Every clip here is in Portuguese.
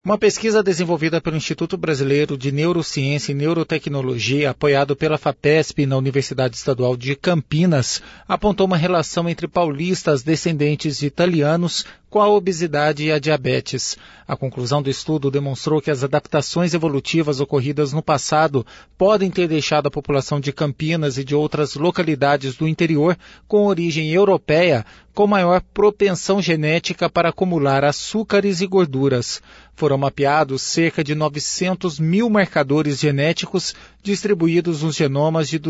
Uma pesquisa desenvolvida pelo Instituto Brasileiro de Neurociência e Neurotecnologia, apoiado pela FAPESP na Universidade Estadual de Campinas, apontou uma relação entre paulistas descendentes de italianos com a obesidade e a diabetes. A conclusão do estudo demonstrou que as adaptações evolutivas ocorridas no passado podem ter deixado a população de Campinas e de outras localidades do interior com origem europeia com maior propensão genética para acumular açúcares e gorduras. Foram mapeados cerca de 900 mil marcadores genéticos distribuídos nos genomas de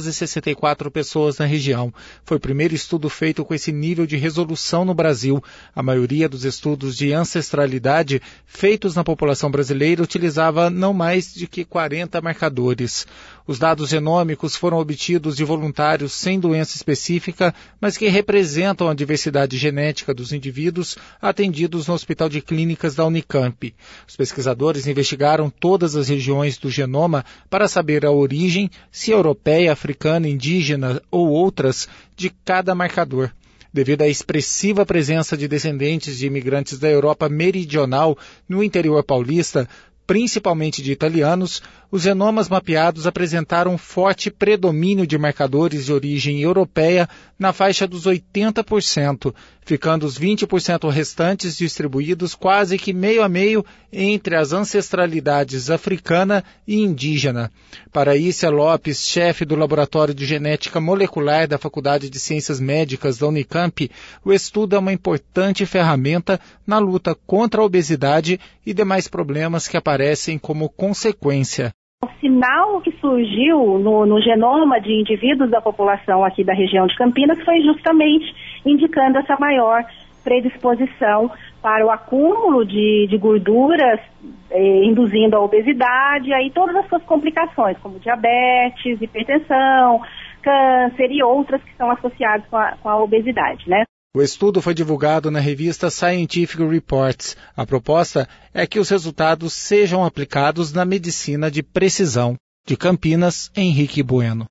264 pessoas na região. Foi o primeiro estudo feito com esse nível de resolução no Brasil. A maioria dos estudos de ancestralidade feitos na população brasileira utilizava não mais de que 40 marcadores. Os dados genômicos foram obtidos de voluntários sem doença específica, mas que representam a diversidade genética dos indivíduos atendidos no Hospital de Clínicas da Unicamp. Os pesquisadores investigaram todas as regiões do genoma para saber a origem, se europeia, africana, indígena ou outras, de cada marcador. Devido à expressiva presença de descendentes de imigrantes da Europa meridional no interior paulista, principalmente de italianos, os genomas mapeados apresentaram um forte predomínio de marcadores de origem europeia na faixa dos 80%, ficando os 20% restantes distribuídos quase que meio a meio entre as ancestralidades africana e indígena. Paraícia Lopes, chefe do Laboratório de Genética Molecular da Faculdade de Ciências Médicas da Unicamp, o estudo é uma importante ferramenta na luta contra a obesidade e demais problemas que aparecem como consequência. O sinal que surgiu no genoma de indivíduos da população aqui da região de Campinas foi justamente indicando essa maior predisposição para o acúmulo de gorduras, induzindo a obesidade, aí todas as suas complicações, como diabetes, hipertensão, câncer e outras que são associadas com a obesidade, né? O estudo foi divulgado na revista Scientific Reports. A proposta é que os resultados sejam aplicados na medicina de precisão. De Campinas, Henrique Bueno.